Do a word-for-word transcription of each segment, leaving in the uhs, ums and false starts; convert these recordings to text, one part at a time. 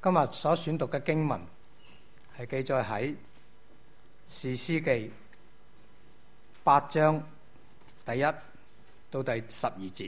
今日所選讀嘅經文係記載喺士師記八章第一到第十二節。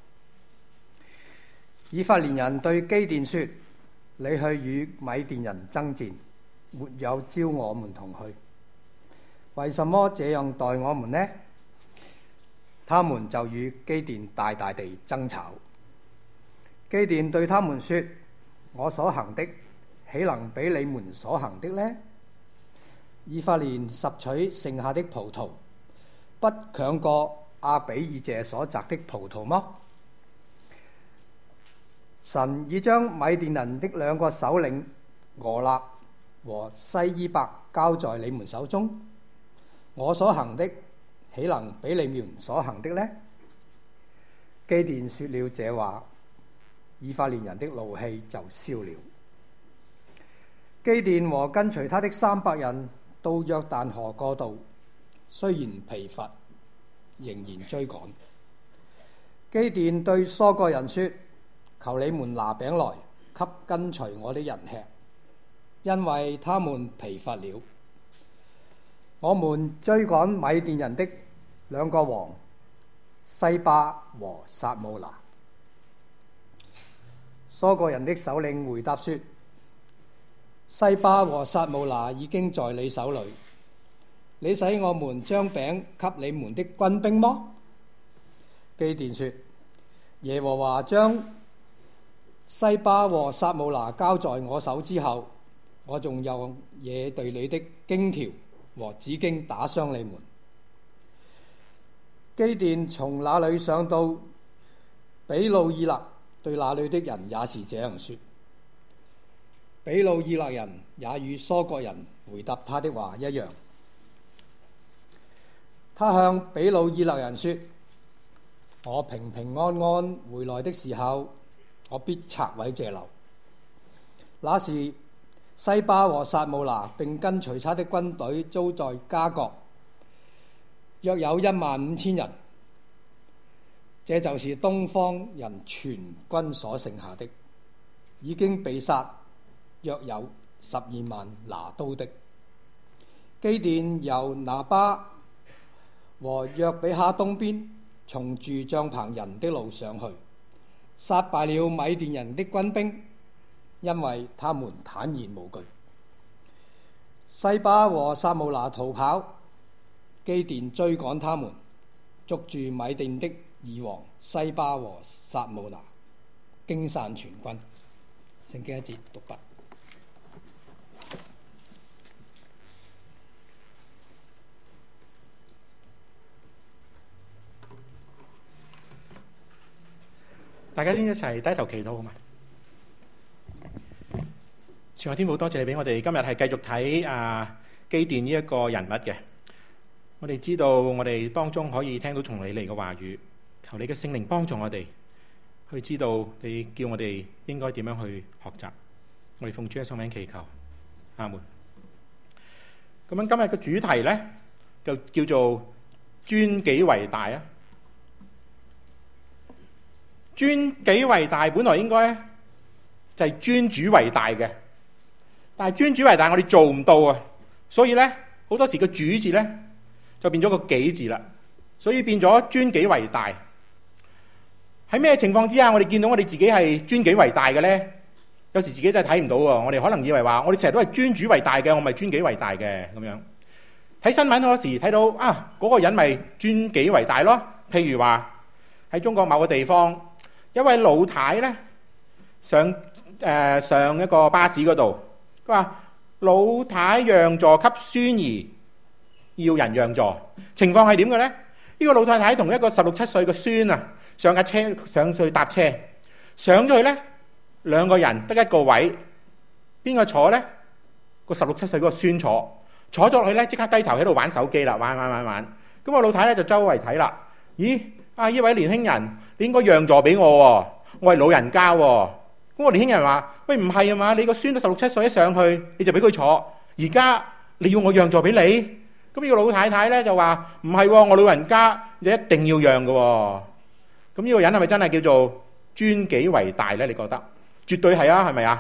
以法蓮人對基甸說：你去與米甸人爭戰，沒有召我們同去，為什麼這樣待我們呢？他們就與基甸大大地爭吵。基甸對他們說：我所行的豈能比你們所行的呢？以法蓮拾取剩下的葡萄，不強過亞比以謝所摘的葡萄麼？神已將米甸人的兩個首領俄立和西伊伯交在你們手中，我所行的豈能比你們所行的呢？基甸說了這話，以法蓮人的怒氣就消了。基甸和跟隨他的三百人到約旦河過渡，雖然疲乏，仍然追趕。基甸對疏割人說：求你們拿餅來，給跟隨我的人吃，因為他們疲乏了。我們追趕米甸人的兩個王西巴和撒慕拿。疏割人的首領回答說：西巴和撒慕拿已經在你手裏，你使我們將餅給你們的軍兵麼？基甸說：耶和華將西巴和撒慕拿交在我手之後，我仲用野地裏的荊條和紫荊打傷你們。基甸從那裏上到比路以勒，對那裏的人也是這樣說。比路以勒人也與疏割人回答他的話一樣。他向比路以勒人說：我平平安安回來的時候，我必拆毀這樓。那時西巴和撒慕拿並跟隨他的軍隊遭在加各，約有一萬五千人。這就是東方人全軍所剩下的，已經被殺約有十二萬拿刀的。基甸由拿巴和約比哈東邊，從住帳棚人的路上去，殺敗了米甸人的軍兵，因為他們坦然無懼。西巴和撒慕拿逃跑，基甸追趕他們，捉住米甸的二王西巴和撒慕拿，驚散全軍。聖經一節讀畢。 大家先一齊低頭祈禱好嘛？慈愛天父，多謝你俾我哋今日係繼續睇啊基甸呢一個人物嘅。我哋知道我哋當中可以聽到從你嚟嘅話語，求你嘅聖靈幫助我哋去知道你叫我哋應該點樣去學習。我哋奉主嘅聖名祈求，阿門。咁樣今日嘅主題呢，就叫做尊己為大啊！尊己為大，本來應該就係尊主為大嘅，但係尊主為大，我哋做唔到啊！所以咧，好多時個主字咧就變咗個己字啦，所以變咗尊己為大。喺咩情況之下，我哋見到我哋自己係尊己為大嘅咧？有時自己真係睇唔到喎，我哋可能以為話，我哋成日都係尊主為大嘅，我咪尊己為大嘅咁樣。睇新聞嗰時睇到啊，嗰個人咪尊己為大咯。譬如話喺中國某個地方，一位老太咧上誒、呃、上一個巴士嗰度，佢話老太讓座給孫兒，要人讓座。情況係點嘅咧？呢、這個老太太同一個十六七歲嘅孫啊上架車上去搭車，上咗去咧兩個人得一個位，邊個坐咧？個十六七歲嗰個孫坐，坐咗落去咧即刻低頭喺度玩手機啦，玩玩玩玩。咁個老太咧就周圍睇啦，咦？啊！呢位年輕人，你應該讓座俾我喎，我係老人家喎。咁個年輕人話：喂，唔係啊嘛，你個孫都十六七歲一上去，你就俾佢坐。而家你要我讓座俾你？咁呢個老太太咧就話：唔係喎，我老人家就一定要讓嘅喎。咁呢個人係咪真係叫做尊己為大咧？你覺得？絕對係啊，係咪啊？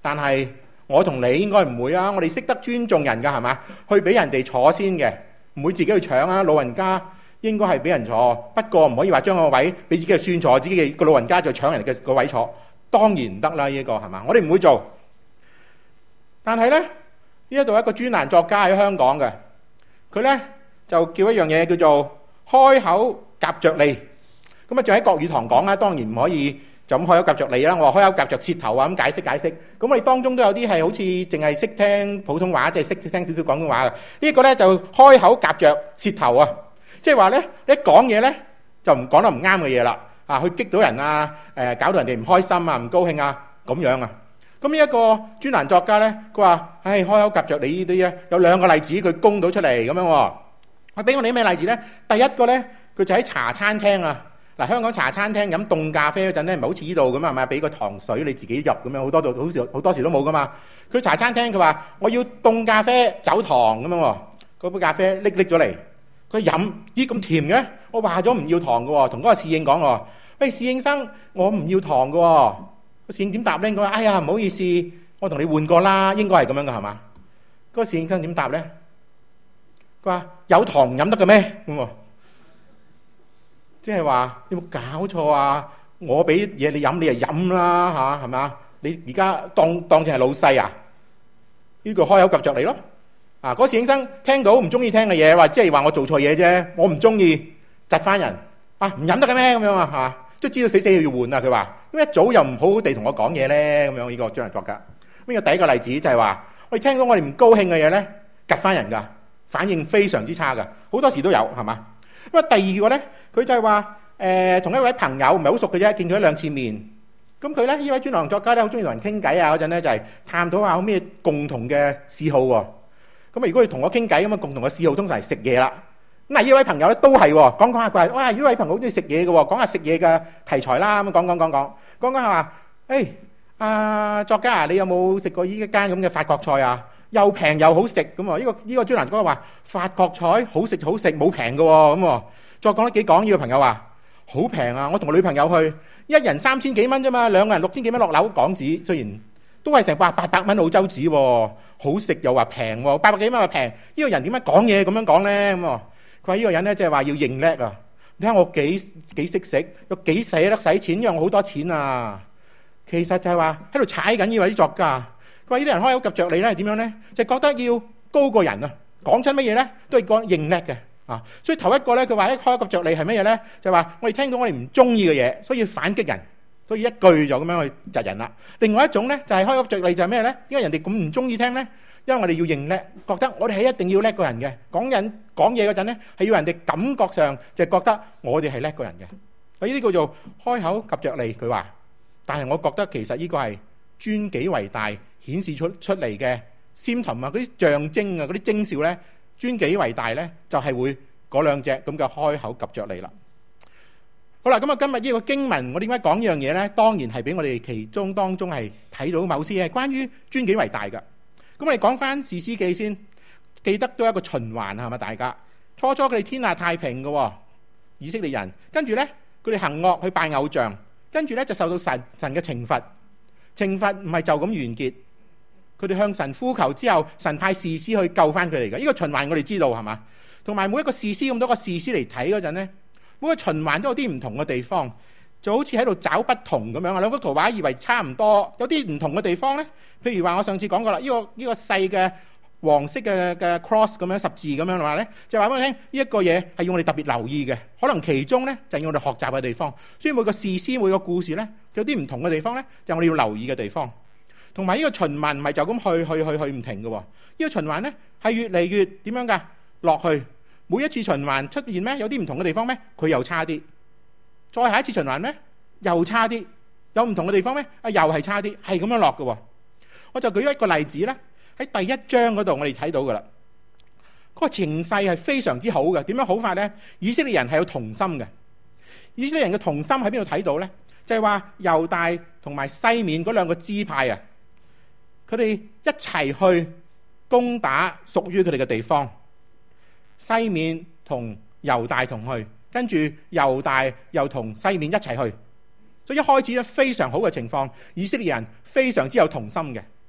但係我同你應該唔會啊，我哋識得尊重人㗎係嘛？去俾人哋坐先嘅，唔會自己去搶啊。老人家應該係俾人坐，不過唔可以話將個位俾自己嘅孫坐，自己嘅個老人家就搶人嘅個位坐，當然唔得啦。呢個係嘛？我哋唔會做。但係咧，呢一度一個專欄作家喺香港嘅，佢咧就叫一樣嘢叫做開口夾着脷。咁啊，就喺國語堂講啦，當然唔可以就咁開口夾着脷啦。我話開口夾着舌頭啊，咁解釋解釋。咁我哋當中都有啲係好似淨係識聽普通話，即係識聽少少廣東話嘅。呢一個咧就開口夾着舌頭啊，即係話咧一講嘢咧就唔講得唔啱嘅嘢啦，啊，去激到人啊，誒搞到人哋唔開心啊、唔高興啊咁樣啊。咁呢一個專欄作家咧，佢話：唉，開口夾着你呢啲咧，有兩個例子佢供到出嚟咁樣喎。我俾我哋咩例子咧？第一個咧，佢就喺茶餐廳啊。嗱，香港茶餐廳飲凍咖啡嗰陣咧，唔係好似呢度咁啊，係咪俾個糖水你自己入咁樣？好多度好時好多時都冇噶嘛。佢茶餐廳佢話：我要凍咖啡走糖咁樣喎。嗰杯咖啡拎拎咗嚟，佢飲，咦咁甜嘅？我話咗唔要糖嘅喎，同嗰個侍應講喎：喂，侍應生，我唔要糖嘅喎。個侍應點答咧？佢話：哎呀，唔好意思，我同你換過啦。應該係咁樣嘅係嘛？嗰個侍應生點答咧？佢話：有糖唔飲得嘅咩？咁喎。即係話有冇搞錯啊？我俾嘢你飲，你就飲啦嚇，係咪啊？你而家當當正係老細啊？呢個開口夾着你咯。啊，嗰侍應生聽到唔中意聽嘅嘢，話即係話我做錯嘢啫，我唔中意窒翻人啊，唔飲得嘅咩咁樣啊嚇？都知道死死要換啊！佢話咁一早又唔好好地同我講嘢咧，咁樣呢個專欄作家。呢個第一個例子就係話，我哋聽到我哋唔高興嘅嘢咧，窒翻人㗎，反應非常之差㗎，好多時都有係嘛？咁啊，第二個咧，佢就係話誒，同一位朋友唔係好熟嘅啫，見咗一兩次面。咁佢咧，呢位專欄作家咧，好中意同人傾偈啊！嗰陣咧就係探討下有咩共同嘅嗜好喎。咁啊，如果佢同我傾偈咁啊，共同嘅嗜好通常係食嘢啦。咁啊，呢位朋友咧都係喎，講講下佢話：哇，呢位朋友好中意食嘢嘅喎，講下食嘢嘅題材啦。咁講講講講講講下話，誒，阿作家啊，你有冇食過呢一間咁嘅法國菜啊？又平又好食咁啊！呢個呢個專欄作家話法國菜好食好食，冇平嘅喎咁喎。再講得幾講，呢個朋友話好平啊！我同我女朋友去，一人三千幾蚊啫嘛，兩個人六千幾蚊落樓港紙，雖然都係成八八百蚊澳洲紙喎，好食又話平喎，八百幾蚊話平。呢個人點解講嘢咁樣講咧？咁佢話呢個人咧即係話要認叻啊！你睇我幾幾識食，有幾捨得使錢，因為我好多錢啊！其實就係話喺度踩緊呢位作家。佢話呢啲人開口夾着你咧係點樣咧？就覺得要高過人啊！講親乜嘢咧都係講認叻嘅啊！所以頭一個咧，佢話一開口夾着你係乜嘢咧？就係話我哋聽到我哋唔中意嘅嘢，所以要反擊人，所以一句就咁樣去窒人啦。另外一種咧就係開口夾着你就係咩咧？點解人哋咁唔中意聽咧？因為我哋要認叻，覺得我哋係一定要叻過人嘅。講人講嘢嗰陣咧係要人哋感覺上就係覺得我哋係叻過人嘅。所以呢個叫做開口夾着你。佢話，但係我覺得其實呢個係尊己為大。顯示出出嚟嘅 symptom 啊，嗰啲象徵啊，嗰啲徵兆咧，尊己為大咧，就係會嗰兩隻咁嘅開口夾着你啦。好啦，咁啊，今日呢個經文，我點解講呢樣嘢咧？當然係俾我哋其中當中係睇到某些係關於尊己為大嘅。咁我哋講翻士師記先，記得都有一個循環係咪？大家初初佢哋天下太平嘅以色列人，跟住咧佢哋行惡去拜偶像，跟住咧就受到神神嘅懲罰。懲罰唔係就咁完結。佢哋向神呼求之後，神派士師去救翻佢哋嘅。呢個循環我哋知道係嘛？同埋每一個士師咁多個士師嚟睇嗰陣咧，每個循環都有啲唔同嘅地方，就好似喺度找不同咁樣啊。兩幅圖畫以為差唔多，有啲唔同嘅地方咧。譬如話我上次講過啦，呢個呢個細嘅黃色嘅嘅 cross 咁樣十字咁樣話咧，就話俾我聽呢一個嘢係要我哋特別留意嘅，可能其中咧就係要我哋學習嘅地方。所以每個士師每個故事咧有啲唔同嘅地方咧，就係我哋要留意嘅地方。同埋呢個循環唔係就咁去去去去唔停嘅喎，呢個循環咧係越嚟越點樣㗎？落去每一次循環出現咩？有啲唔同嘅地方咩？佢又差啲，再下一次循環咩？又差啲，有唔同嘅地方咩？啊，又係差啲，係咁樣落嘅喎。我就舉一個例子咧，喺第一章嗰度我哋睇到㗎啦。嗰個情勢係非常之好嘅，點樣好法咧？以色列人係有同心嘅，以色列人嘅同心喺邊度睇到咧？就係話猶大同埋西面嗰兩個支派啊。佢哋一齊去攻打屬於佢哋嘅地方，西面同猶大同去，跟住猶大又同西面一齊去，所以一開始咧非常好嘅情況，以色列人非常之有同心嘅。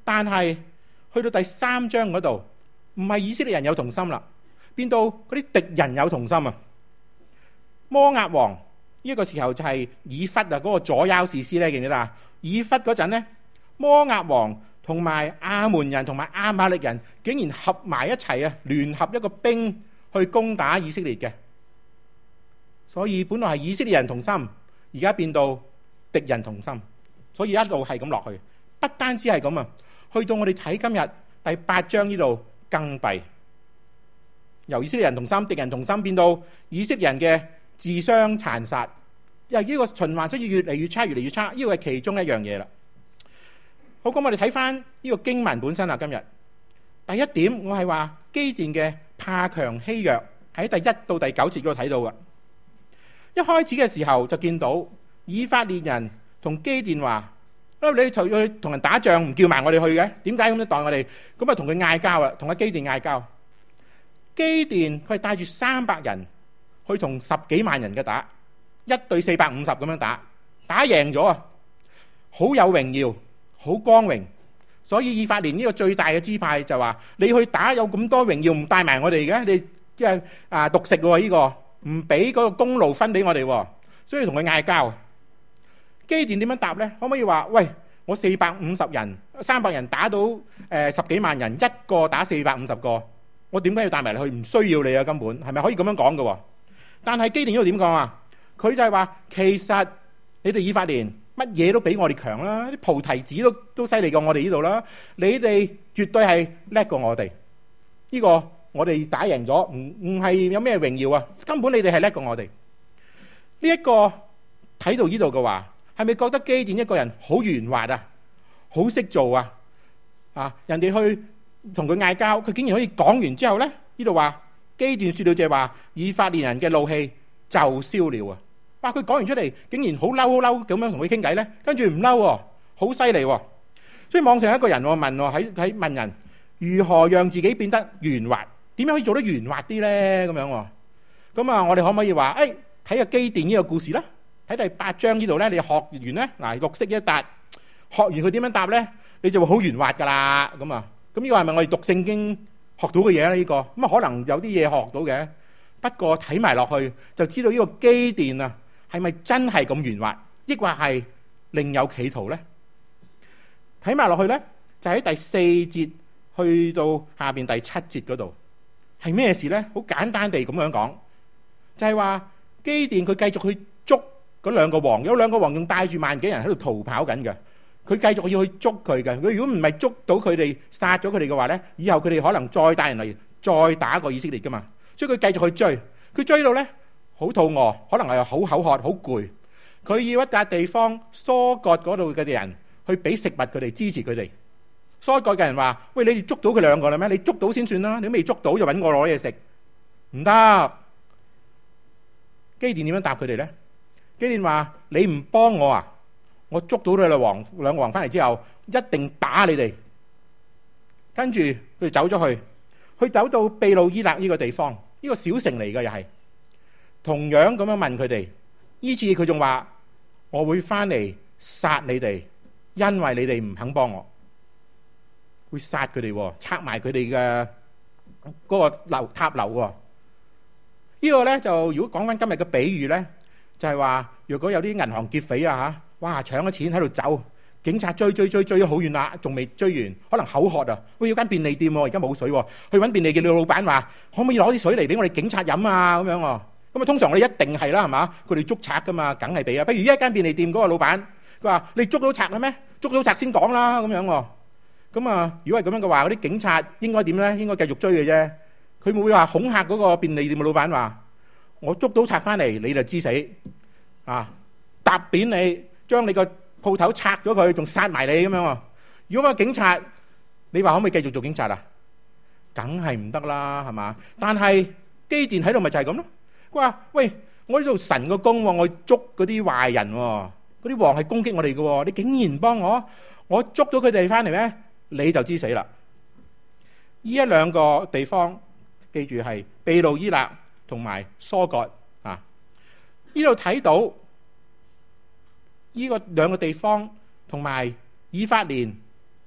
但係去到第三章嗰度，唔係以色列人有同心啦，變到嗰啲敵人有同心啊！摩押王呢個時候就係以弗啊，嗰個左優士師咧，記唔記得啊？以弗嗰陣咧，摩押王同埋亞門人同埋亞瑪力人竟然合埋一齊啊，聯合一個兵去攻打以色列嘅。所以本來係以色列人同心，而家變到敵人同心，所以一路係咁落去。不單止係咁啊，去到我哋睇今日第八章呢度更弊，由以色列人同心、敵人同心變到以色列人嘅自相殘殺，因為呢個循環需要越嚟越差，越嚟越差。呢個係其中一樣嘢啦。好，咁我哋睇翻呢個經文本身啦。今日第一點，我係話基甸嘅怕強欺弱，喺第一到第九節嗰度睇到嘅。一開始嘅時候就見到以法蓮人同基甸話：你去去同人打仗唔叫埋我哋去嘅，點解咁樣待我哋？咁啊同佢嗌交啦，同阿基甸嗌交。基甸佢係帶住三百人去同十幾萬人嘅打，一對四百五十咁樣打，打贏咗啊，好有榮耀，好光榮。所以以法蓮呢個最大嘅支派就話：你去打有咁多榮耀，唔帶埋我哋嘅，你即係啊獨食喎呢個。唔俾嗰個功勞分俾我哋，所以同佢嗌交。基甸點樣答呢？可唔可以話：喂，我四百五十人、三百人打到誒、呃、十幾萬人，一個打四百五十個，我點解要帶埋你去？唔需要你啊，根本係咪可以咁樣講嘅？但係基甸呢度點講啊？佢就係話：其實你哋以法蓮乜嘢都比我哋強啦，啲菩提子都都犀利過我哋呢度啦，你哋絕對係叻過我哋呢、呢個。我哋打贏咗，唔唔係有咩榮耀啊？根本你哋係叻過我哋。呢一個睇到呢度嘅話，係咪覺得基甸一個人好圓滑啊？好識做啊？啊！人哋去同佢嗌交，佢竟然可以講完之後咧，呢度話基甸說到就係話，以法蓮人嘅怒氣就消了啊！哇！佢講完出嚟，竟然好嬲好嬲咁樣同佢傾偈咧，跟住唔嬲喎，好犀利喎！所以網上有一個人我問我喺喺問人如何讓自己變得圓滑？點樣可以做得圓滑啲咧？咁樣喎，咁啊，我哋可唔可以話，誒睇下基甸呢個故事啦？睇第八章呢度咧，你學完咧，嗱綠色一笪，學完佢點樣答咧，你就會好圓滑噶啦。咁啊，咁呢個係咪我哋讀聖經學到嘅嘢咧？呢個咁啊，可能有啲嘢學到嘅，不過睇埋落去就知道呢個基甸啊，係咪真係咁圓滑，抑或係另有企圖咧？睇埋落去咧，就喺第四節去到下邊第七節嗰度。係咩事呢？好簡單地咁樣講，就係話基甸佢繼續去捉嗰兩個王，有兩個王仲帶住萬幾人喺度逃跑緊嘅，佢繼續要去捉佢嘅。佢如果唔係捉到佢哋，殺咗佢哋嘅話呢，以後佢哋可能再帶人嚟再打過以色列噶嘛。所以佢繼續去追，佢追到呢，好肚餓，可能係好口渴、好攰，佢要一笪地方疏割嗰度嘅人去俾食物佢哋，支持佢哋。疏割嘅人話：喂，你哋捉到佢兩個啦咩？你捉到先算啦，你未捉到就揾我攞嘢食，唔得。基甸點樣答佢哋呢？基甸話：你唔幫我啊，我捉到你兩王兩個王翻嚟之後，一定打你哋。跟住佢哋走咗去，去走到秘魯伊勒呢個地方，呢個小城嚟嘅又係，同樣咁樣問佢哋。呢次佢仲話：我會翻嚟殺你哋，因為你哋唔肯幫我。會殺佢哋，拆埋佢哋嘅嗰個樓塔樓喎。呢個咧就如果講翻今日嘅比喻咧，就係話，如果有啲銀行劫匪啊嚇，哇搶咗錢喺度走，警察追追追追咗好遠啦，仲未追完，可能口渴啊，喂，要間便利店喎，而家冇水喎，去揾便利店嘅老闆話，可唔可以攞啲水嚟俾我哋警察飲啊？咁樣喎，咁啊通常我哋一定係啦，係嘛？佢哋捉賊噶嘛，梗係俾啊。不如依一間便利店嗰個老闆，佢話你捉到賊啦咩？捉到賊先講啦，咁樣喎。咁啊，如果係咁樣嘅話，嗰啲警察應該點咧？應該繼續追嘅啫。佢會唔會話恐嚇嗰個便利店嘅老闆話：我捉到賊翻嚟，你就知死啊！踏扁你，將你個鋪頭拆咗佢，仲殺埋你咁樣喎。如果個警察，你話可唔可以繼續做警察啊？梗係唔得啦，係嘛？但係基甸喺度咪就係咁咯。佢話：喂，我呢度神個工喎，我捉嗰啲壞人喎，嗰啲王係攻擊我哋嘅喎，你竟然幫我，我捉到佢哋翻嚟咩？你就知死啦！呢一兩個地方，記住係秘魯伊勒同埋疏割啊。呢度睇到呢個兩個地方同埋以法蓮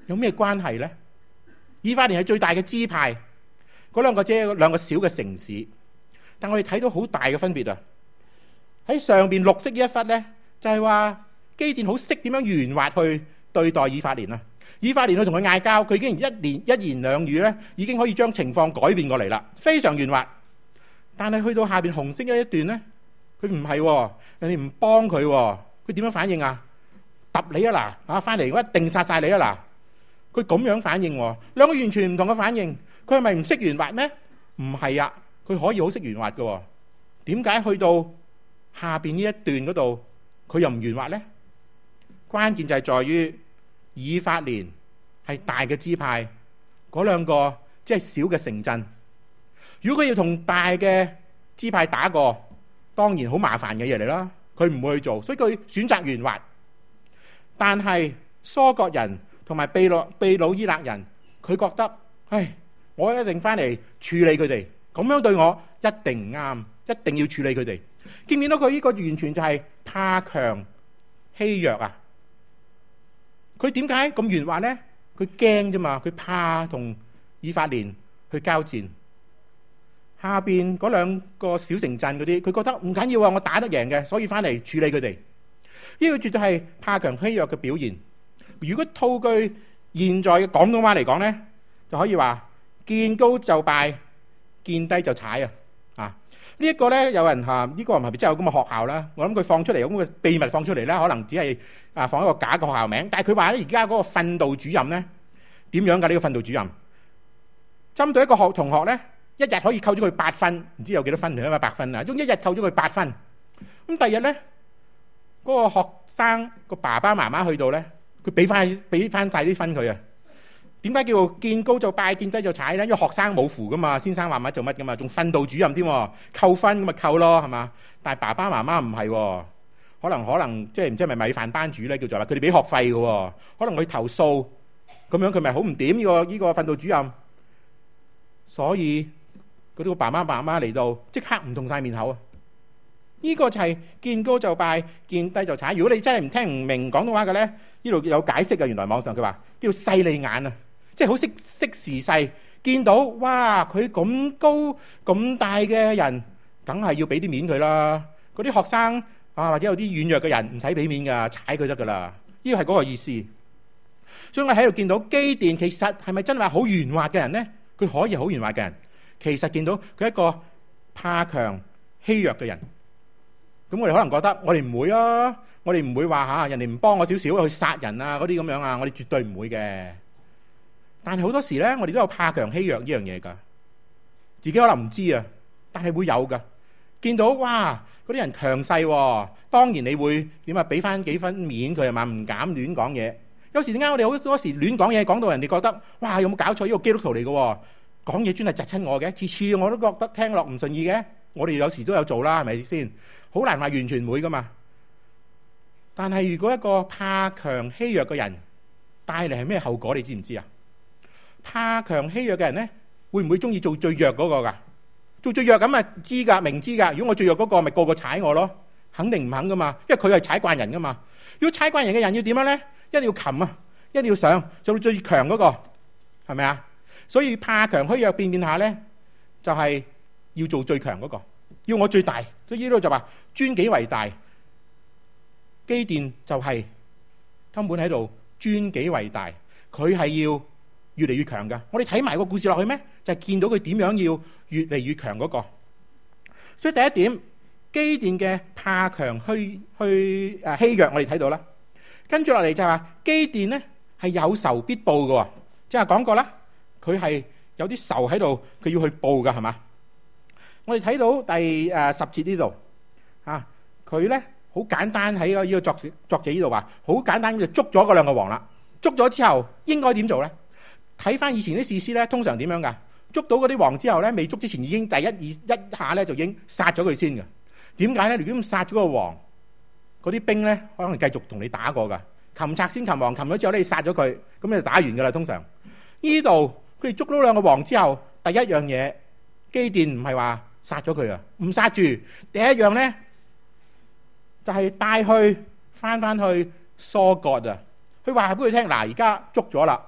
有咩關係呢？以法蓮係最大嘅支派，嗰兩個即係兩個小嘅城市，但我哋睇到好大嘅分別啊！喺上邊綠色呢一忽呢，就係話基甸好識點樣圓滑去對待以法蓮啊！以法蓮去同佢嗌交，佢竟然一連一言兩語呢，已經可以將情況改變過嚟啦，非常圓滑。但係去到下邊紅色嘅一段呢，佢唔係，人哋唔幫佢，佢點樣反應啊？揼你啊嗱，啊翻嚟我一定殺晒你啊嗱！佢咁樣反應，兩個完全唔同嘅反應。佢係咪唔識圓滑咩？唔係啊，佢可以好識圓滑嘅。點解去到下邊呢一段嗰度，佢又唔圓滑呢？關鍵就係在於以法蓮係大嘅支派，嗰兩個即係小嘅城鎮。如果佢要同大嘅支派打過，當然好麻煩嘅嘢嚟啦。佢唔會去做，所以佢選擇圓滑。但係疏割人同埋秘魯秘魯伊勒人，佢覺得，唉，我一定翻嚟處理佢哋，咁樣對我一定唔啱，一定要處理佢哋。見唔見到佢呢個完全就係怕強欺弱啊？佢點解咁圓滑呢？佢驚啫嘛，佢怕同以法蓮去交戰。下邊嗰兩個小城鎮嗰啲，佢覺得唔緊要啊，我打得贏嘅，所以翻嚟處理佢哋。呢個絕對係怕強欺弱嘅表現。如果套句現在嘅廣東話嚟講呢，就可以話見高就拜，見低就踩啊！啊，呢一個呢，有人嚇呢個唔係咪真係有咁嘅學校啦？我諗佢放出嚟有咁嘅秘密放出嚟呢，可能只係啊放一個假嘅學校名。但係佢話咧，而家嗰個訓導主任呢，點樣㗎？呢個訓導主任針對一個學同學呢，一日可以扣咗佢八分，唔知有幾多分定一百分啊？總之一日扣咗佢八分。咁第二日呢，嗰個學生個爸爸媽媽去到呢，佢俾翻俾翻曬啲分佢啊！點解叫見高就拜，見低就踩呢？因為學生冇符噶嘛，先生話乜做乜噶嘛，仲訓導主任添，扣分咁咪扣咯，係嘛？但係爸爸媽媽唔係，可能可能即係唔知係咪米飯班主咧叫做啦，佢哋俾學費嘅，可能佢投訴咁樣，佢咪好唔掂呢個呢個訓導主任，所以嗰啲個爸爸媽媽嚟到即刻唔同晒面口啊！呢個就係見高就拜，見低就踩。如果你真係唔聽唔明廣東話嘅咧，呢度有解釋嘅。原來網上佢話叫勢利眼啊，即係好識識時勢，見到哇佢咁高咁大嘅人，梗係要俾啲面佢啦。嗰啲學生啊，或者有啲軟弱嘅人唔使俾面噶，踩佢得噶啦。呢個係嗰個意思。所以我喺度見到基甸其實係咪真係話好圓滑嘅人呢？佢可以好圓滑嘅人，其實見到佢係一個怕強欺弱嘅人。咁我哋可能覺得我哋唔會啊，我哋唔會話嚇人哋唔幫我少少去殺人啊嗰啲咁樣啊，我哋絕對唔會嘅。但係好多時咧，我哋都有怕強欺弱呢樣嘢㗎，自己可能唔知啊，但係會有㗎。見到哇嗰啲人強勢喎，當然你會點啊？俾翻幾分面佢係嘛？唔敢亂講嘢。有時點解我哋好多時亂講嘢，講到人哋覺得哇有冇搞錯？呢個基督徒嚟嘅喎，講嘢專係窒親我嘅，次次我都覺得聽落唔順意嘅。我哋有時都有做啦，係咪先？好難話完全唔會噶嘛。但係如果一個怕強欺弱嘅人帶嚟係咩後果？你知唔知啊？怕強欺弱嘅人呢，會唔會中意做最弱嗰個噶？做最弱咁啊知噶，明知噶。如果我最弱嗰個，咪個個踩我咯，肯定唔肯噶嘛。因為佢係踩慣人噶嘛。如果踩慣人嘅人要點樣呢？一定要擒啊，一定要上做到最強嗰個，係咪啊？所以怕強虛弱變變下呢，就係要做最強嗰個。要我最大，所以呢度就話尊己為大。基甸就係根本喺度尊己為大，佢係要越嚟越強噶。我哋睇埋個故事落去咩？就係見到佢點樣要越嚟越強嗰個。所以第一點，基甸嘅怕強虛虛誒欺弱，我哋睇到啦。跟住落嚟就係話基甸呢係有仇必報噶，即係講過啦，佢係有啲仇喺度，佢要去報噶，係嘛？我哋睇到第誒十節呢度啊，佢咧好簡單喺個呢個作作者呢度話，好簡單就捉咗嗰兩個王啦。捉咗之後應該點做咧？睇翻以前啲士師咧，通常點樣噶？捉到嗰啲王之後咧，未捉之前已經第一二一下咧就已經殺咗佢先嘅。點解咧？如果咁殺咗個王，嗰啲兵咧可能繼續同你打過噶。擒賊先擒王，擒咗之後咧你殺咗佢，咁你就打完噶啦。通常呢度佢哋捉到兩個王之後，第一樣嘢基甸唔係話殺咗佢啊，唔殺住。第一樣咧就係帶去翻翻去疏割啊。佢話俾佢聽嗱，而家捉咗啦，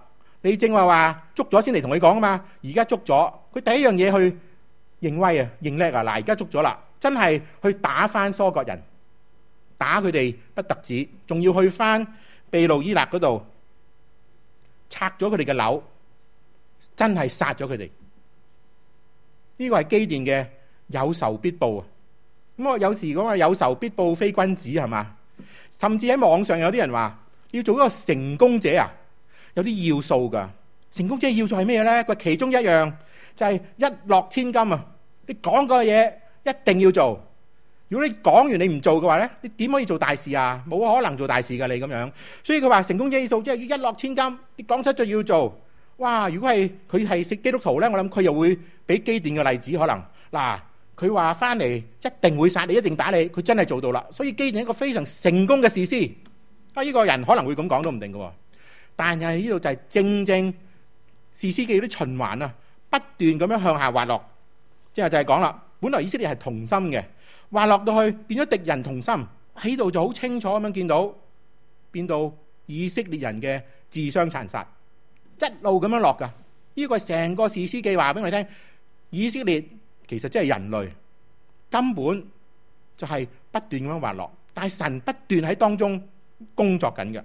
你正話話捉咗先嚟同佢講啊嘛，而家捉咗，佢第一樣嘢去認威啊，認叻啊！嗱，而家捉咗啦，真係去打翻疏割人，打佢哋不特止，仲要去翻秘魯伊勒嗰度拆咗佢哋嘅樓，真係殺咗佢哋。呢個係基甸嘅有仇必報啊！咁我有時講話有仇必報非君子係嘛？甚至喺網上有啲人話要做一個成功者啊，有啲要素㗎。成功者要素係咩咧？佢其中一樣就係一諾千金啊！你講個嘢一定要做。如果你講完你唔做嘅話咧，你點可以做大事啊？冇可能做大事㗎，你咁樣。所以佢話成功者要素即係要一諾千金，你講出就要做。哇！如果係佢係食基督徒咧，我諗佢又會俾基甸嘅例子可能嗱。佢話翻嚟一定會殺你，一定打你，佢真係做到啦。所以基甸係一個非常成功嘅士師。啊，呢個人可能會咁講都唔定嘅。但係呢度就係正正士師記嗰啲循環啊，不斷咁樣向下滑落。之後就係講啦，本來以色列係同心嘅，滑落到去變咗敵人同心，喺度就好清楚咁樣見到，變到以色列人嘅自相殘殺，一路咁樣落㗎。呢個係成個士師記話俾我哋聽，以色列其實真係人類，根本就係不斷咁樣滑落，但係神不斷喺當中工作緊嘅。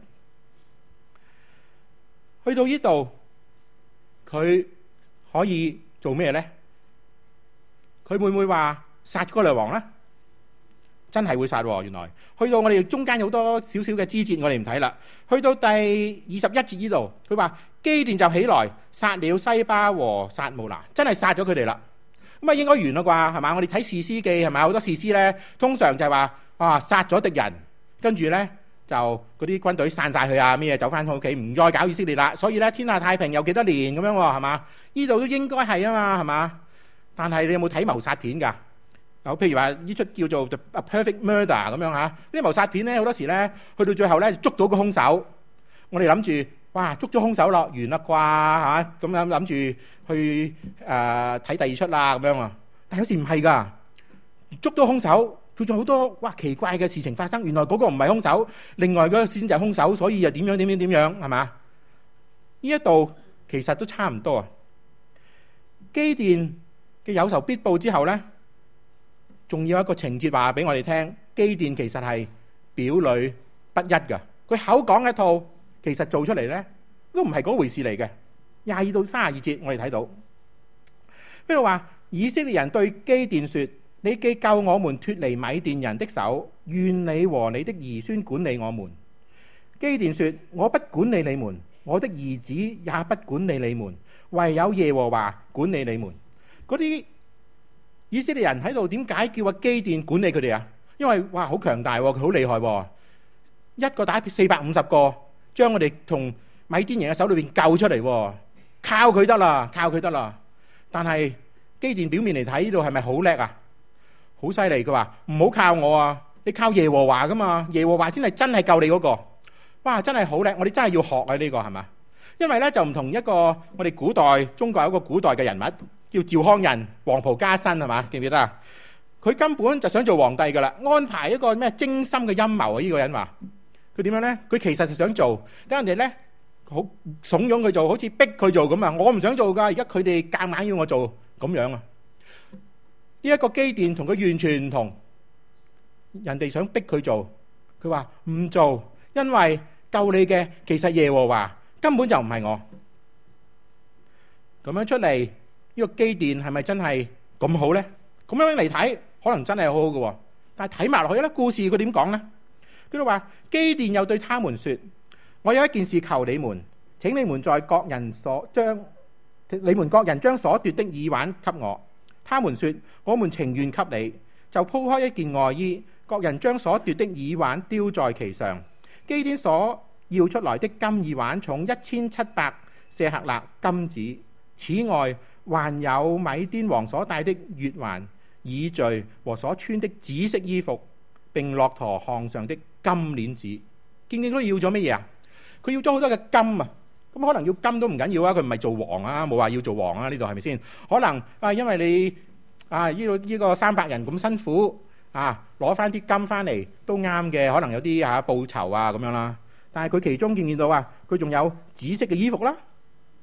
去到呢度，佢可以做咩呢？佢會唔會話殺歌利王呢？真係會殺喎！原來去到我哋中間有好多少少嘅枝節，我哋唔睇啦。去到第二十一節呢度，佢話基甸就起來殺了西巴和撒慕拿，真係殺咗佢哋啦。咁啊，應該完啦啩，係嘛？我哋睇士師記係咪好多士師咧，通常就係話啊殺咗敵人，跟住咧就嗰啲軍隊散晒去啊，咩嘢走翻屋企，唔再搞以色列啦。所以咧天下太平有幾多年咁樣喎，係嘛？呢度都應該係啊嘛，係嘛？但係你有冇睇謀殺片㗎？有譬如話呢出叫做 A Perfect Murder 咁樣嚇，呢啲謀殺片咧好多時咧去到最後咧捉到個兇手，我哋諗住。哇！捉咗兇手落完啦啩嚇，咁樣諗住去誒睇第二出啦咁樣啊！但有時唔係㗎，捉到兇手，佢仲好多哇奇怪嘅事情發生。原來嗰個唔係兇手，另外嗰個先就係兇手，所以又點樣點樣點樣係嘛？呢一度其實都差唔多啊。基甸嘅有仇必報之後咧，仲有一個情節話俾我哋聽，基甸其實係表裏不一㗎。佢口講一套。其實做出嚟咧都唔係嗰回事嚟嘅。廿二到三十二節我哋睇到呢度話，以色列人對基甸說：你既救我們脫離米甸人的手，願你和你的兒孫管理我們。基甸說：我不管理你們，我的兒子也不管理你們，唯有耶和華管理你們。嗰啲以色列人喺度點解叫阿基甸管理佢哋啊？因為哇好強大，佢好厲害，一個打四百五十個。將我哋從米甸人嘅手裏邊救出嚟，靠佢得啦，靠佢得啦。但係基甸表面嚟睇呢度係咪好叻啊？好犀利！佢話唔好靠我啊，你靠耶和華噶嘛，耶和華先係真係救你嗰個。哇，真係好叻！我哋真係要學啊呢個係嘛？因為咧就唔同一個我哋古代中國有一個古代嘅人物叫趙匡胤，黃袍加身係嘛？記唔記得啊？佢根本就想做皇帝噶啦，安排一個咩精心嘅陰謀啊！呢個人話。佢點樣咧？佢其實係想做，等人哋咧好慫恿佢做，好似逼佢做咁啊！我唔想做噶，而家佢哋夾硬要我做咁樣啊！呢一個基甸同佢完全唔同，人哋想逼佢做，佢話唔做，因為救你嘅其實耶和華根本就唔係我。咁樣出嚟，呢個基甸係咪真係咁好咧？咁樣嚟睇，可能真係好好嘅，但係睇埋落去咧，故事佢點講咧？佢就話基甸又對他們說：我有一件事求你們，請你們在各人所將你們各人將所奪的耳環給我。他們說：我們情願給你。就鋪開一件外衣，各人將所奪的耳環丟在其上。基甸所要出來的金耳環重一千七百舍客勒金子，此外還有米甸王所戴的月環、耳墜和所穿的紫色衣服，並駱駝項上的金鏈子。見見都要咗乜嘢啊？佢要咗好多嘅金啊！咁可能要金都唔緊要啊，佢唔係做王啊，冇話要做王啊，呢度係咪先？可能啊，因為你啊呢個呢個三百人咁辛苦啊，攞翻啲金翻嚟都啱嘅，可能有啲嚇報酬啊咁樣啦。但係佢其中見見到啊，佢仲有紫色嘅衣服啦，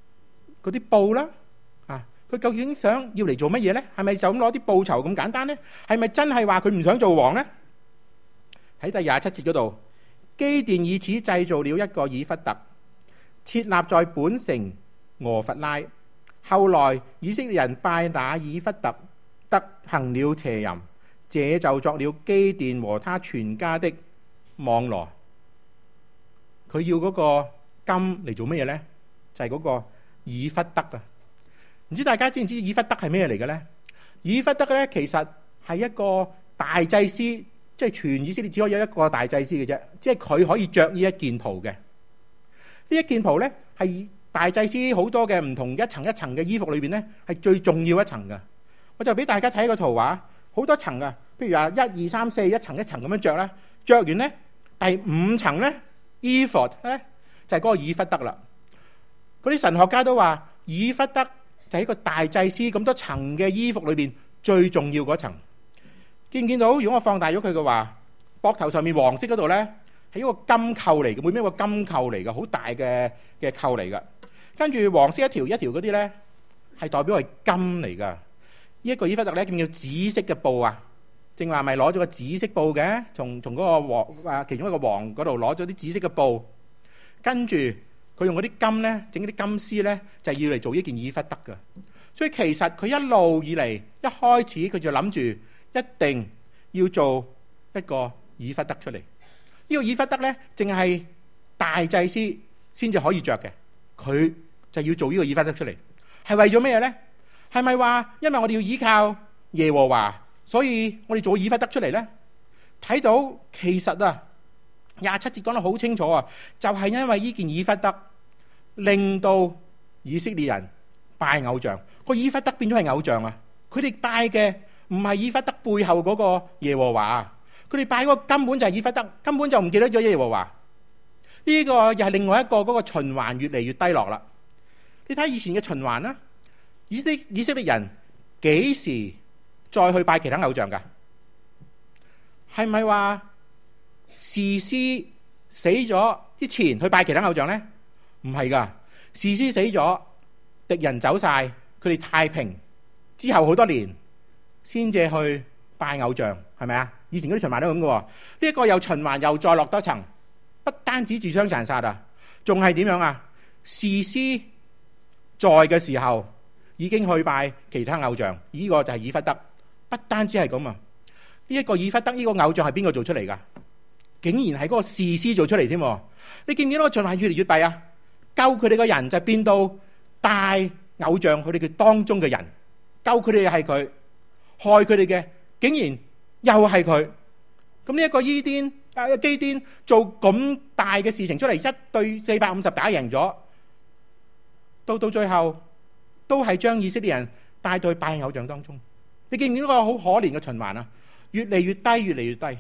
嗰啲布啦，啊，佢究竟想要嚟做乜嘢呢？係咪就咁攞啲報酬咁簡單呢？係咪真係話佢唔想做王呢？喺第廿七節嗰度，基甸以此製造了一個以弗特，設立在本城俄弗拉。後來以色列人拜那以弗特，得行了邪淫，這就作了基甸和他全家的網羅。佢要嗰個金嚟做乜嘢呢？就係、是、嗰個以弗得啊！唔知大家知唔知以弗得係咩嚟嘅呢？以弗得咧，其實係一個大祭司，即係全以色列只可以有一個大祭司嘅啫，即係佢可以着呢一件袍嘅。呢一件袍咧，係大祭司好多嘅唔同一層一層嘅衣服裏邊咧，係最重要一層嘅。我就俾大家睇個圖畫，好多層啊，譬如話一二三四一層一層咁樣着啦，着完咧第五層咧，ephod咧就係嗰個以弗得啦。嗰啲神學家都話，以弗得就係一個大祭司咁多層嘅衣服裏邊最重要嗰層。見唔見到？如果我放大咗佢嘅話，膊頭上面黃色嗰度咧係一個金扣嚟嘅，每邊一個金扣嚟嘅，好大嘅嘅扣嚟嘅。跟住黃色一條一條嗰啲咧係代表係金嚟噶。呢一個以弗得咧叫唔叫紫色嘅布啊？正話咪攞咗個紫色布嘅，從從嗰個王啊其中一個王嗰度攞咗啲紫色嘅布，跟住佢用嗰啲金咧整啲金絲咧就係要嚟做呢件以弗得噶。所以其實佢一路以嚟一開始佢就諗住一定要做一個以弗得出嚟。呢個以弗得咧淨係大祭司先至可以着嘅，佢就要做呢個以弗得出嚟，係為咗咩嘢咧？係咪話因為我哋要依靠耶和華，所以我哋做以弗得出嚟呢？睇到其實啊，廿七節講得好清楚啊，就係因為呢件以弗得令到以色列人拜偶像，個以弗得變咗係偶像啊！佢哋拜嘅唔係以弗得背後嗰個耶和華，佢哋拜嗰個根本就係以弗得，根本就唔記得咗耶和華。呢個又係另外一個嗰個循環越嚟越低落啦。你睇以前嘅循環啦。以色以色列人幾時再去拜其他偶像噶？係咪話士師死咗之前去拜其他偶像呢？唔係噶，士師死咗，敵人走晒，佢哋太平之後好多年先至去拜偶像，係咪啊？以前嗰啲循環都咁噶。呢一個又循環又再落多層，不單止自相殘殺啊，仲係點樣啊？士師在嘅時候已經去拜其他偶像，呢、這個就係以弗得。不單止係咁啊，呢、這、一個以弗得呢個偶像係邊個做出嚟噶？竟然係嗰個士師做出嚟添。你見唔見到個循環越嚟越弊啊？救佢哋嘅人就變到拜偶像，佢哋嘅當中嘅人救佢哋係佢，害佢哋嘅竟然又係佢。咁呢一個伊甸啊基甸做咁大嘅事情出嚟，一對四百五十打贏咗，到到最後都係將以色列人帶到去拜偶像當中。你見唔見到個好可憐嘅循環啊？越嚟越低，越嚟越低。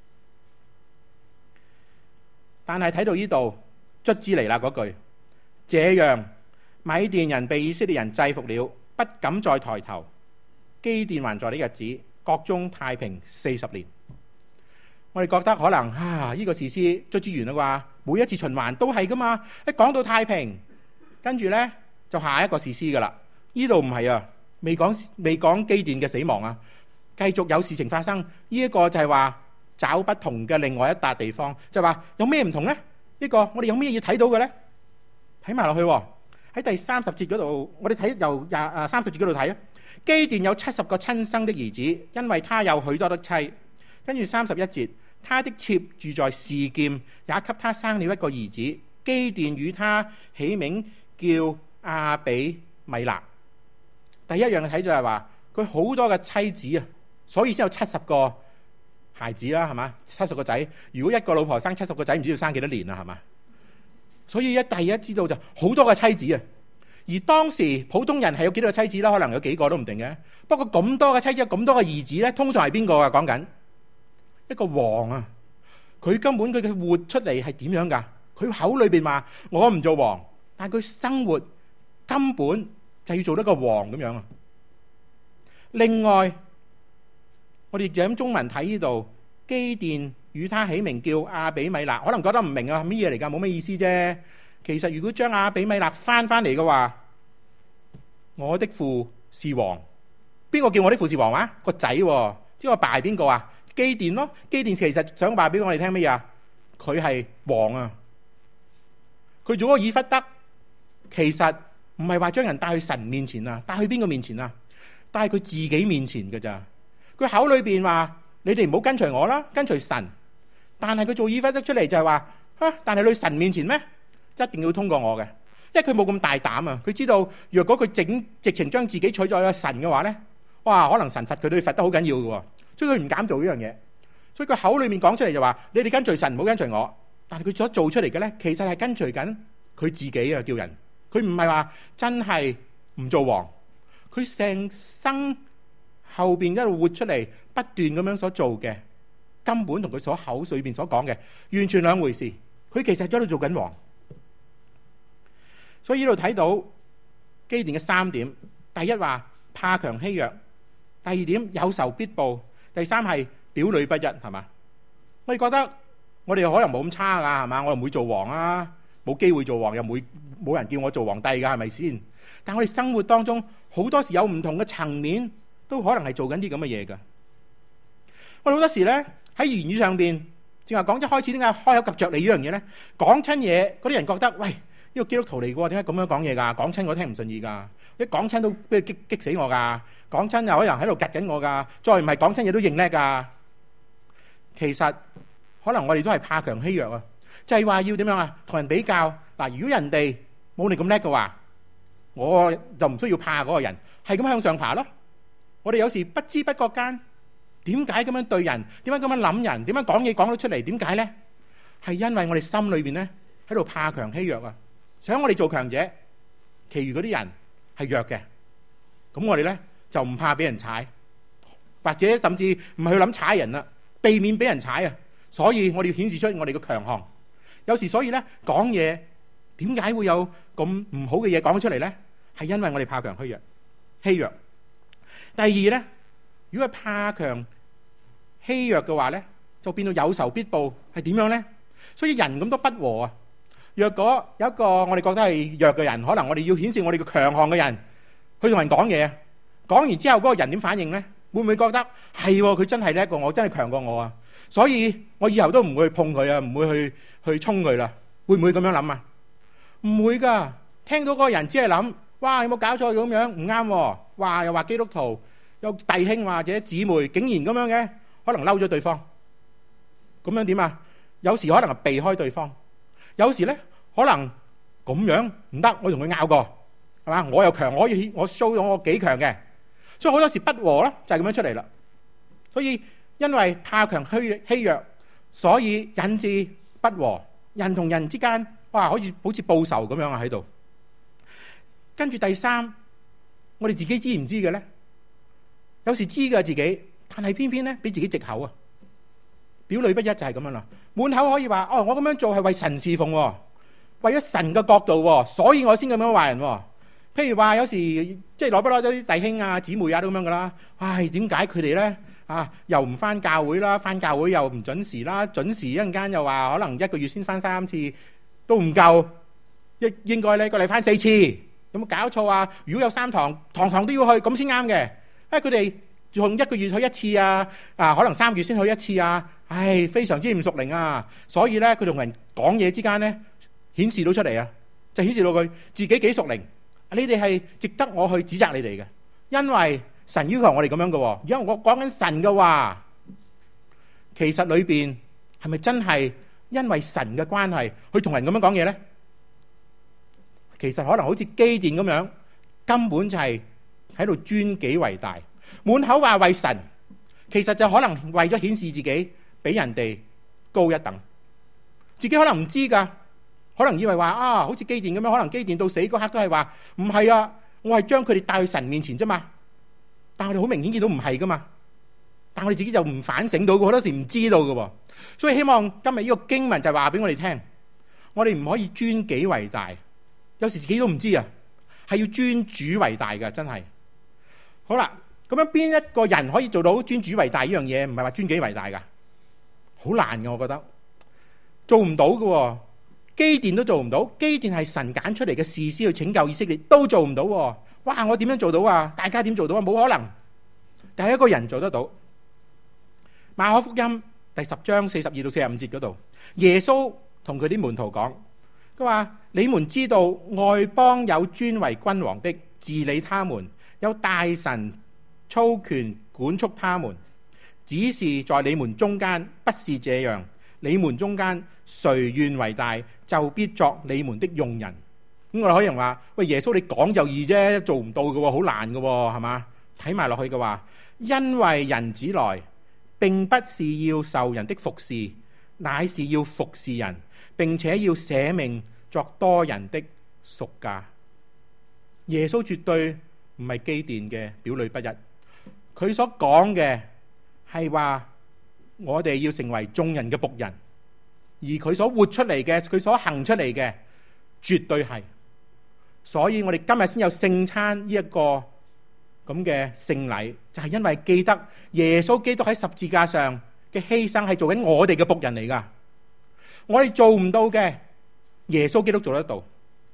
但係睇到呢度，卒之嚟啦嗰句，這樣米甸人被以色列人制服了，不敢再抬頭。基甸還在的日子，國中太平四十年。我哋覺得可能啊，呢、這個士師卒之完啦啩？每一次循環都係噶嘛？一講到太平，跟住呢就下一個士師噶啦。呢度唔係啊。未講未講基甸嘅死亡啊，繼續有事情發生。呢、這、一個就係話找不同嘅另外一笪地方，就話、是、有咩唔同呢？呢、這個我哋有咩要睇到嘅呢？睇埋落去喺第三十節嗰度，我哋睇由廿啊三十節嗰度睇啊。基甸有七十個親生的兒子，因為他有許多的妻。跟住三十一節，他的妾住在示劍，也給他生了一個兒子。基甸與他起名叫亞比米勒。第一樣嘅睇就係話佢好多嘅妻子啊，所以先有七十個孩子啦，係嘛？七十個仔，如果一個老婆生七十個仔，唔知要生幾多年啦，係嘛？所以一第一知道就好多嘅妻子啊。而當時普通人係有幾多個妻子啦？可能有幾個都唔定嘅。不過咁多嘅妻子，咁多嘅兒子咧，通常係邊個啊？講緊一個王啊！佢根本佢嘅活出嚟係點樣噶？佢口裏邊話我唔做王，但係佢生活根本就要做得個王咁樣啊！另外，我哋就咁中文睇呢度，基甸與他起名叫亞比米勒，可能覺得唔明啊，乜嘢嚟噶？冇咩意思啫。其實如果將亞比米勒翻翻嚟嘅話， 我的父是王。邊個叫我的父是王啊？個仔喎，即係我爸係邊個啊？基甸咯。基甸其實想話俾我哋聽乜嘢啊？佢係王啊！佢做嗰個以弗得，其實唔係話將人帶去神面前啊，帶去邊個面前啊？帶去佢自己面前㗎咋。佢口裏邊話：你哋唔好跟隨我啦，跟隨神。但係佢做以弗得出嚟就係話：啊，但係去神面前咩？一定要通過我嘅，因為佢冇咁大膽啊！佢知道若果佢整直情將自己取咗神嘅話咧，哇，可能神罰佢都要罰得好緊要嘅，所以佢唔敢做呢樣嘢。所以佢口裏面講出嚟就話：你哋跟隨神，唔好跟隨我。但係佢所做出嚟嘅咧，其實係跟隨緊佢自己啊！叫人，佢唔係話真係唔做王，佢成生後邊一路活出嚟，不斷咁樣所做嘅，根本同佢所口裏邊所講嘅完全兩回事。佢其實喺度做緊王。所以呢度睇到基甸嘅三點：第一話怕強欺弱；第二點有仇必報；第三係表裏不一，係嘛？我哋覺得我哋可能冇咁差噶，係嘛？我又唔會做王啊，冇機會做王，又冇冇人叫我做皇帝噶，係咪先？但我哋生活當中好多時有唔同嘅層面，都可能係做緊啲咁嘅嘢噶。我哋好多時咧喺言語上邊，正話講一開始點解開口及着你呢樣嘢咧？講親嘢，嗰啲人覺得喂，呢個基督徒嚟嘅喎，點解咁樣講嘢㗎？講親我聽唔順耳㗎，一講親都俾佢激激死我㗎。講親又可能喺度夾緊我㗎，再唔係講親嘢都認叻㗎。其實可能我哋都係怕強欺弱啊，就係話要點樣啊？同人比較嗱，如果人哋冇你咁叻嘅話，我就唔需要怕嗰個人，係咁向上爬咯。我哋有時不知不覺間，點解咁樣對人？點解咁樣諗人？點樣講嘢講到出嚟？點解咧？係因為我哋心裏邊咧喺度怕強欺弱啊！想我哋做強者，其餘嗰啲人係弱嘅，咁我哋咧就唔怕俾人踩，或者甚至唔係去諗踩人啦，避免俾人踩啊！所以我哋要顯示出我哋嘅強項。有時所以咧講嘢，點解會有咁唔好嘅嘢講咗出嚟咧？係因為我哋怕強欺弱。欺弱。第二咧，如果係怕強欺弱嘅話咧，就變到有仇必報，係點樣咧？所以人咁多不和啊！若果有一個我哋覺得係弱嘅人，可能我哋要顯示我哋嘅強項嘅人去同人講嘢，講完之後嗰個人點反應咧？會唔會覺得係佢真係叻過我，真係強過我啊？所以我以後都唔會去碰佢啊，唔會去去衝佢啦。會唔會咁樣諗啊？唔會噶。聽到嗰個人只係諗：哇，有冇搞錯咁樣？唔啱喎！哇，又話基督徒有弟兄或者姊妹，竟然咁樣嘅，可能嬲咗對方。咁樣點啊？有時可能係避開對方。有時咧，可能咁樣唔得，我同佢拗過，係嘛？我又強，我要我 show 咗我幾強嘅，所以好多時不和啦，就係咁樣出嚟啦。所以因為怕強欺欺弱，所以引致不和。人同人之間，哇，好似好似報仇咁樣啊喺度。跟住第三，我哋自己知唔知嘅咧？有時知㗎自己，但係偏偏咧俾自己藉口啊。表裏不一就係咁樣啦，滿口可以話哦，我咁樣做係為神侍奉，為咗神嘅角度，所以我先咁樣話人。譬如話有時即係攞不攞咗啲弟兄啊姊妹啊都咁樣噶啦，唉，點解佢哋咧啊又唔翻教會啦，翻教會又唔準時啦，準時一陣間又話可能一個月先翻三次都唔夠，應應該咧個禮翻四次，有冇搞錯啊？如果有三堂，堂堂都要去，咁先啱嘅。啊，佢哋用一個月去一次啊，啊可能三個月先去一次啊。唉，非常之唔屬靈啊！所以咧，佢同人講嘢之間咧，顯示到出嚟啊，就顯示到佢自己幾屬靈。你哋係值得我去指責你哋嘅，因為神要求我哋咁樣嘅。而家我講緊神嘅話，其實裏邊係咪真係因為神嘅關係去同人咁樣講嘢咧？其實可能好似基甸咁樣，根本就係喺度尊己為大，滿口話為神，其實就可能為咗顯示自己比人哋高一等，自己可能唔知噶，可能以為話啊，好似基甸咁樣，可能基甸到死嗰刻都係話唔係啊，我係將佢哋帶去神面前啫嘛。但係我哋好明顯見到唔係噶嘛，但係我哋自己就唔反省到，好多時唔知道噶。所以希望今日呢個經文就話俾我哋聽，我哋唔可以尊己為大，有時自己都唔知啊，係要尊主為大噶，真係。好啦，咁樣邊一個人可以做到尊主為大呢樣嘢？唔係話尊己為大噶。好難嘅，我覺得做唔到嘅。 基甸都做唔到，基甸係神揀出嚟嘅士師去拯救以色列，都做唔到喎。哇！我點樣做到啊？大家點做到啊？冇可能，但係一個人做得到。馬可福音第十章四十二到四十五節嗰度，耶穌同佢啲門徒講，佢話：你們知道外邦有尊為君王的治理他們，有大臣操權管束他們，只是在你們中間不是這樣。你們中間誰願為大，就必作你們的用人。咁我哋可以話：喂，耶穌你講就易啫，做唔到嘅喎，好難嘅喎，係嘛？睇埋落去嘅話，因為人子來並不是要受人的服侍，乃是要服侍人，並且要捨命作多人的贖價。耶穌絕對唔係基甸嘅表裏不一，佢所講嘅係話我哋要成為眾人嘅僕人，而佢所活出嚟嘅，佢所行出嚟嘅，絕對係。所以我哋今日先有聖餐呢一個咁嘅聖禮，就係因為記得耶穌基督喺十字架上嘅犧牲係做緊我哋嘅僕人嚟噶。我哋做唔到嘅，耶穌基督做得到。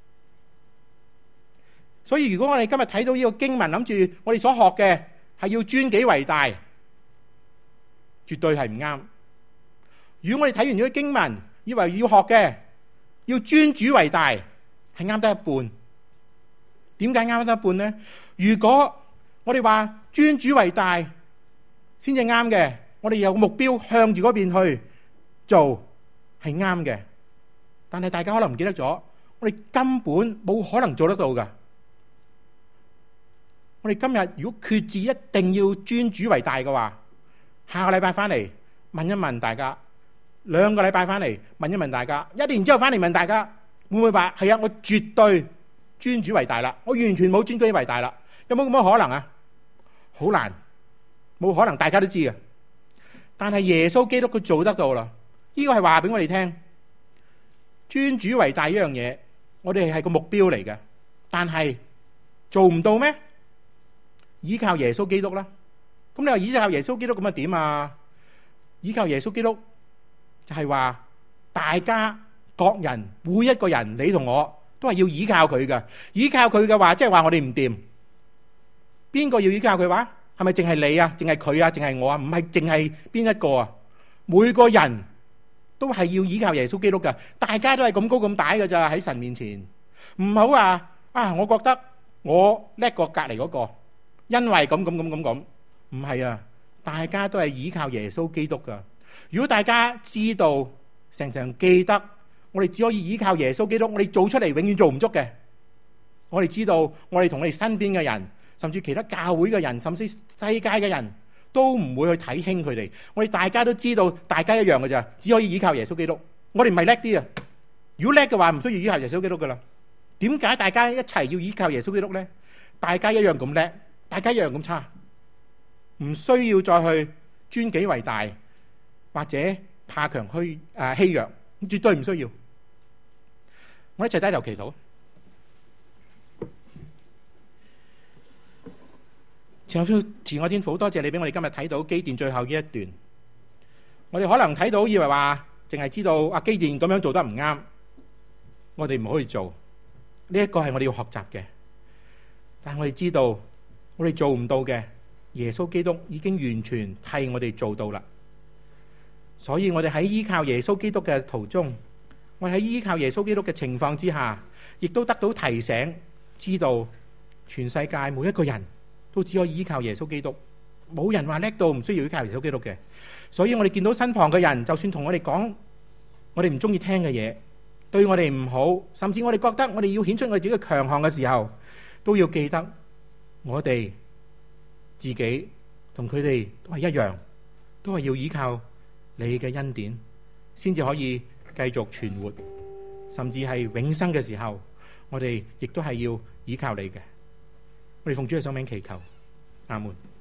所以如果我哋今日睇到呢個經文，諗住我哋所學嘅係要尊己為大，絕對係唔啱。如果我哋睇完呢個經文，以為要學嘅要尊主為大，係啱得一半。點解啱得一半呢？如果我哋話尊主為大先至啱嘅，我哋有目標向住嗰邊去做係啱嘅。但係大家可能唔記得咗，我哋根本冇可能做得到噶。我哋今日如果決志一定要尊主為大嘅話，下個禮拜翻嚟問一問大家，兩個禮拜翻嚟問一問大家，一年之後翻嚟問大家，會唔會話係啊？我絕對尊主為大啦，我完全冇尊主為大啦。有冇咁嘅可能啊？好難，冇可能，大家都知嘅。但係耶穌基督佢做得到啦，呢個係話俾我哋聽，尊主為大呢樣嘢，我哋係個目標嚟嘅。但係做唔到咩？依靠耶穌基督啦。咁你話依靠耶穌基督咁啊點啊？依靠耶穌基督就係話大家各人每一個人，你同我都係要依靠佢嘅。依靠佢嘅話，即係話我哋唔掂。邊個要依靠佢話？係咪淨係你啊？淨係佢啊？淨係我啊？唔係淨係邊一個啊？每個人都係要依靠耶穌基督嘅。大家都係咁高咁大嘅咋，喺神面前。唔好話啊！我覺得我叻過隔籬嗰個，因為咁咁咁咁咁。唔係啊！大家都係依靠耶穌基督噶。如果大家知道，常常記得，我哋只可以依靠耶穌基督，我哋做出嚟永遠做唔足嘅。我哋知道，我哋同我哋身邊嘅人，甚至其他教會嘅人，甚至世界嘅人都唔會去睇輕佢哋。我哋大家都知道，大家一樣嘅咋，只可以依靠耶穌基督。我哋唔係叻啲啊！如果叻嘅話，唔需要依靠耶穌基督噶啦。點解大家一齊要依靠耶穌基督呢？大家一樣咁叻，大家一樣咁差。唔需要再去尊己為大，或者怕強虛誒欺弱，絕對唔需要。我一齊低頭祈禱。慈愛天父，多謝你俾我哋今日睇到基甸最後呢一段。我哋可能睇到以為話淨係知道阿基甸咁樣做得唔啱，我哋唔可以做。呢一個係我哋要學習嘅，但係我哋知道我哋做唔到嘅，耶穌基督已經完全替我哋做到啦。所以我哋喺依靠耶穌基督嘅途中，我哋喺依靠耶穌基督嘅情況之下，亦都得到提醒，知道全世界每一個人都只可以依靠耶穌基督，冇人話叻到唔需要依靠耶穌基督嘅。所以我哋見到身旁嘅人，就算同我哋講我哋唔中意聽嘅嘢，對我哋唔好，甚至我哋覺得我哋要顯出我哋自己嘅強項嘅時候，都要記得我哋自己同佢哋都係一樣，都係要依靠你嘅恩典，先至可以繼續存活，甚至係永生嘅時候，我哋亦都係要依靠你嘅。我哋奉主嘅聖名祈求，阿門。